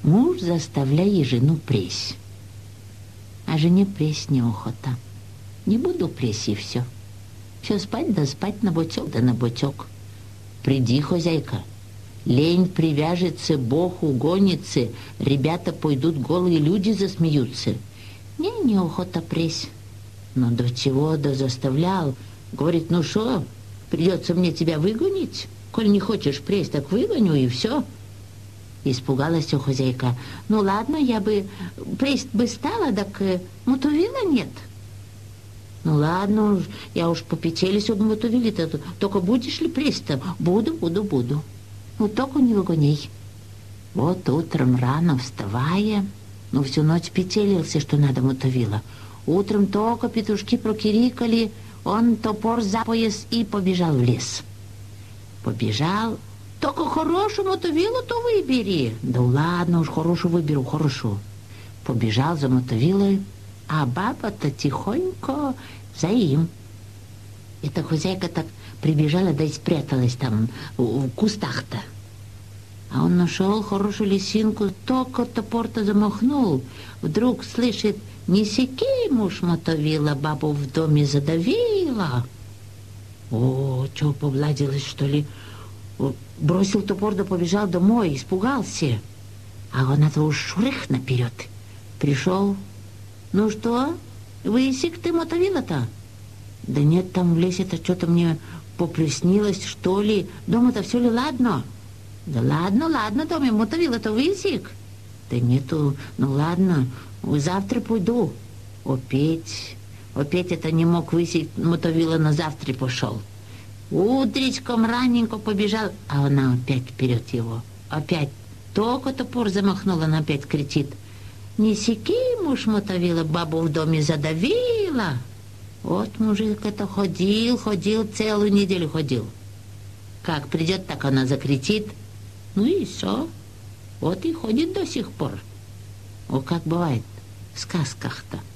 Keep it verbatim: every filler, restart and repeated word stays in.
Муж заставляет жену пресс. А жене пресс неохота. Не буду пресс и все. Все спать да спать на бочок да на бочок. Приди, хозяйка. Лень привяжется, Бог угонится, ребята пойдут, голые люди засмеются. Не, неохота пресс. Но до чего да заставлял. Говорит, ну шо, придется мне тебя выгонить? Коль не хочешь пресс, так выгоню и все. Испугалась хозяйка. Ну ладно, я бы пресс бы стала, так мотовила нет. Ну ладно, я уж попечелись об мотовиле-то. Только будешь ли пресс-то? Буду, буду, буду. Ну только не выгоняй. Вот утром рано вставая, ну всю ночь печелился, что надо мотовила. Утром только петушки прокирикали, он топор за пояс и побежал в лес. Побежал. Только хорошую мотовилу-то выбери. Да ладно уж, хорошую выберу, хорошо. Побежал за мотовилой, а баба-то тихонько за им. Эта хозяйка так прибежала, да и спряталась там в кустах-то. А он нашел хорошую лисинку, только топор-то замахнул. Вдруг слышит, не секи, муж мотовила, бабу в доме задавила. О, что, повладилась, что ли? Бросил топор, да побежал домой, испугался. А он-то уж шурых наперед. Пришел. Ну что, высек ты мотовила-то? Да нет, там в лесе-то что-то мне поприснилось, что ли. Дома-то все ли ладно? Да ладно, ладно, дома мотовила-то высек. Да нету, ну ладно, завтра пойду. Опять, опять это не мог высек, мотовила на завтра пошел. Утречком раненько побежал, а она опять вперед его. Опять только топор замахнула, она опять кричит. Не секи, муж мотовила, бабу в доме задавила. Вот мужик это ходил, ходил, целую неделю ходил. Как придет, так она закричит. Ну и все. Вот и ходит до сих пор. О, как бывает в сказках-то.